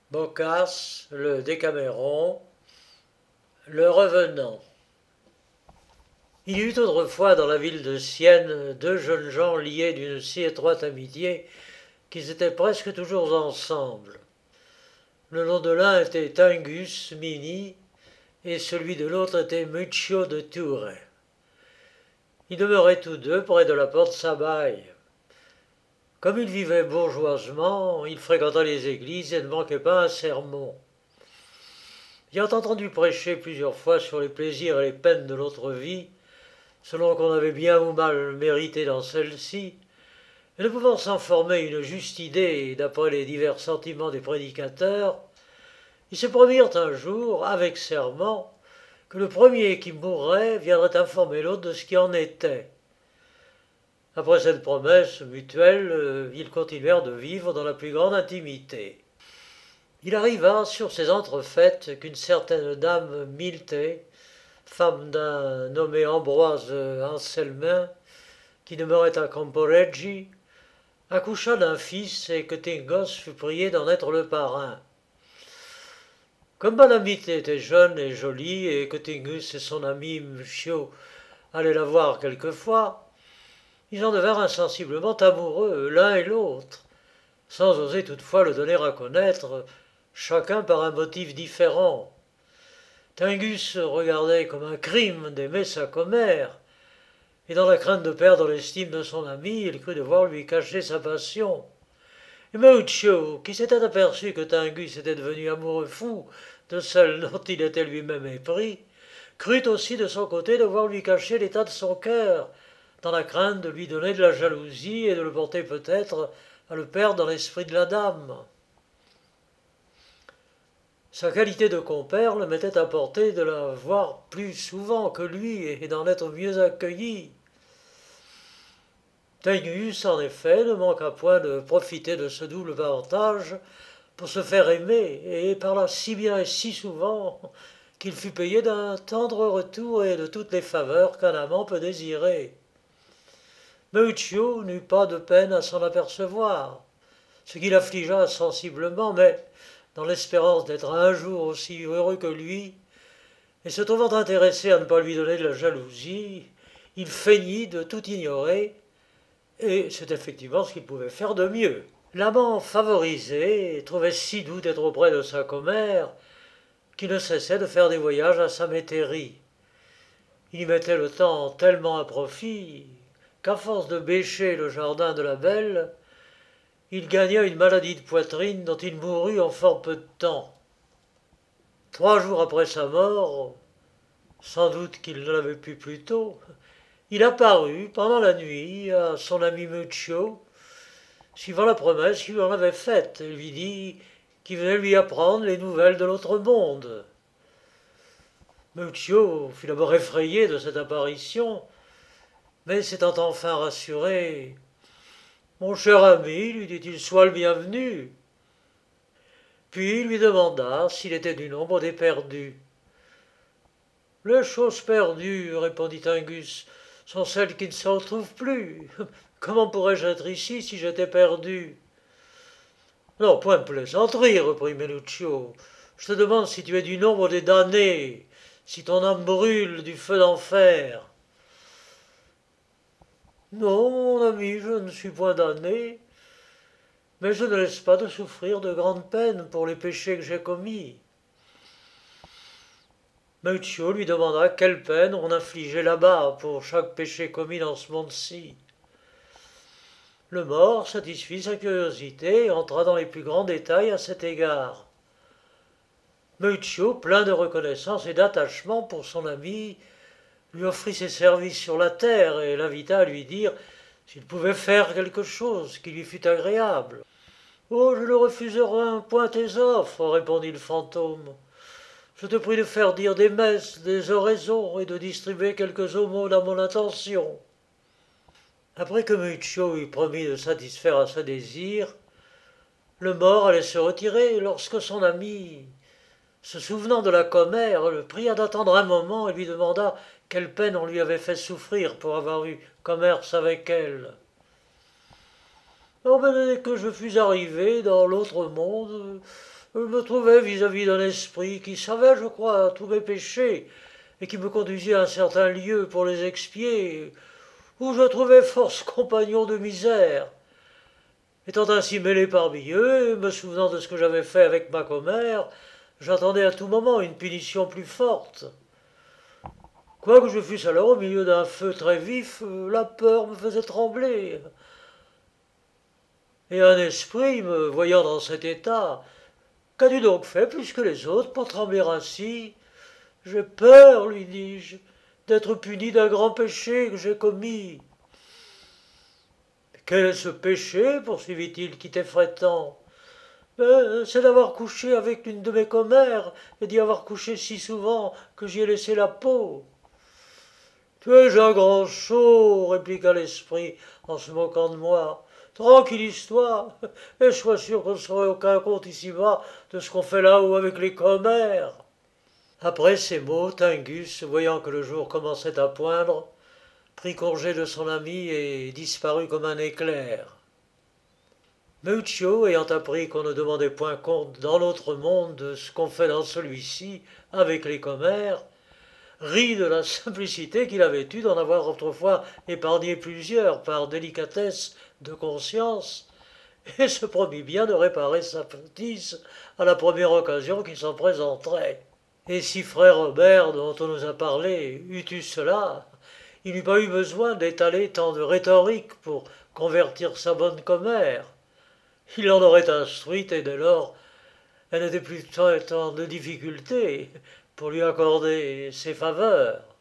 Boccace, le Décaméron, le Revenant. Il y eut autrefois dans la ville de Sienne deux jeunes gens liés d'une si étroite amitié qu'ils étaient presque toujours ensemble. Le nom de l'un était Tingus Mini et celui de l'autre était Muccio de Ture. Ils demeuraient tous deux près de la porte Sabaille. Comme ils vivaient bourgeoisement, ils fréquentaient les églises et ne manquaient pas un sermon. Ayant entendu prêcher plusieurs fois sur les plaisirs et les peines de l'autre vie, selon qu'on avait bien ou mal mérité dans celle-ci, et ne pouvant s'en former une juste idée d'après les divers sentiments des prédicateurs, ils se promirent un jour, avec serment, que le premier qui mourrait viendrait informer l'autre de ce qui en était. Après cette promesse mutuelle, ils continuèrent de vivre dans la plus grande intimité. Il arriva sur ces entrefaites qu'une certaine dame Miltée, femme d'un nommé Ambroise Anselmin, qui demeurait à Camporeggi, accoucha d'un fils et que Tingos fut prié d'en être le parrain. Comme madame Miltée était jeune et jolie et que Tingus et son ami Muccio allaient la voir quelquefois, ils en devinrent insensiblement amoureux l'un et l'autre, sans oser toutefois le donner à connaître, chacun par un motif différent. Tingus regardait comme un crime d'aimer sa commère, et dans la crainte de perdre l'estime de son ami, il crut devoir lui cacher sa passion. Et Meuccio, qui s'était aperçu que Tingus était devenu amoureux fou de celle dont il était lui-même épris, crut aussi de son côté devoir lui cacher l'état de son cœur, dans la crainte de lui donner de la jalousie et de le porter peut-être à le perdre dans l'esprit de la dame. Sa qualité de compère le mettait à portée de la voir plus souvent que lui et d'en être mieux accueilli. Tingus, en effet, ne manqua point de profiter de ce double avantage pour se faire aimer, et parla si bien et si souvent qu'il fut payé d'un tendre retour et de toutes les faveurs qu'un amant peut désirer. Meuccio n'eut pas de peine à s'en apercevoir, ce qui l'affligea sensiblement, mais, dans l'espérance d'être un jour aussi heureux que lui, et se trouvant intéressé à ne pas lui donner de la jalousie, il feignit de tout ignorer, et c'est effectivement ce qu'il pouvait faire de mieux. L'amant favorisé trouvait si doux d'être auprès de sa commère qu'il ne cessait de faire des voyages à sa métairie. Il y mettait le temps tellement à profit qu'à force de bêcher le jardin de la belle, il gagna une maladie de poitrine dont il mourut en fort peu de temps. 3 jours après sa mort, sans doute qu'il ne l'avait pu plus tôt, il apparut pendant la nuit à son ami Muccio, suivant la promesse qu'il lui en avait faite, et lui dit qu'il venait lui apprendre les nouvelles de l'autre monde. Muccio fut d'abord effrayé de cette apparition, mais s'étant enfin rassuré, mon cher ami, lui dit-il, sois le bienvenu. Puis il lui demanda s'il était du nombre des perdus. Les choses perdues, répondit Angus, sont celles qui ne se retrouvent plus. Comment pourrais-je être ici si j'étais perdu? Non, point de plaisanterie, reprit Meluccio. Je te demande si tu es du nombre des damnés, si ton âme brûle du feu d'enfer. Non, mon ami, je ne suis point damné, mais je ne laisse pas de souffrir de grandes peines pour les péchés que j'ai commis. Meuccio lui demanda quelle peine on infligeait là-bas pour chaque péché commis dans ce monde-ci. Le mort satisfit sa curiosité et entra dans les plus grands détails à cet égard. Meuccio, plein de reconnaissance et d'attachement pour son ami, lui offrit ses services sur la terre et l'invita à lui dire s'il pouvait faire quelque chose qui lui fût agréable. Oh, je ne refuserai point tes offres, répondit le fantôme. Je te prie de faire dire des messes, des oraisons et de distribuer quelques aumônes à mon intention. Après que Muccio eut promis de satisfaire à ce désir, le mort allait se retirer lorsque son ami, se souvenant de la commère, le pria d'attendre un moment et lui demanda quelle peine on lui avait fait souffrir pour avoir eu commerce avec elle. Oh, mais dès que je fus arrivé dans l'autre monde, Je me trouvais vis-à-vis d'un esprit qui savait, je crois, tous mes péchés, et qui me conduisit à un certain lieu pour les expier, où je trouvais force compagnons de misère. Étant ainsi mêlé parmi eux, et me souvenant de ce que j'avais fait avec ma commère, j'attendais à tout moment une punition plus forte. Quoique je fusse alors au milieu d'un feu très vif, la peur me faisait trembler. Et un esprit, me voyant dans cet état, qu'as-tu donc fait plus que les autres pour trembler ainsi? J'ai peur, lui dis-je, d'être puni d'un grand péché que j'ai commis. Quel est ce péché, poursuivit-il, qui t'effraie tant? C'est d'avoir couché avec l'une de mes commères, et d'y avoir couché si souvent que j'y ai laissé la peau. Tu es un grand sot, répliqua l'esprit en se moquant de moi. Tranquillise-toi, et sois sûr qu'on ne saurait aucun compte ici-bas de ce qu'on fait là-haut avec les commères. Après ces mots, Tingus, voyant que le jour commençait à poindre, prit congé de son ami et disparut comme un éclair. Meuccio, ayant appris qu'on ne demandait point compte dans l'autre monde de ce qu'on fait dans celui-ci avec les commères, rit de la simplicité qu'il avait eue d'en avoir autrefois épargné plusieurs par délicatesse de conscience, et se promit bien de réparer sa bêtise à la première occasion qui s'en présenterait. Et si frère Robert, dont on nous a parlé, eût eu cela, il n'eût pas eu besoin d'étaler tant de rhétorique pour convertir sa bonne commère. Il l'en aurait instruite, et dès lors elle n'était plus tant de difficulté pour lui accorder ses faveurs.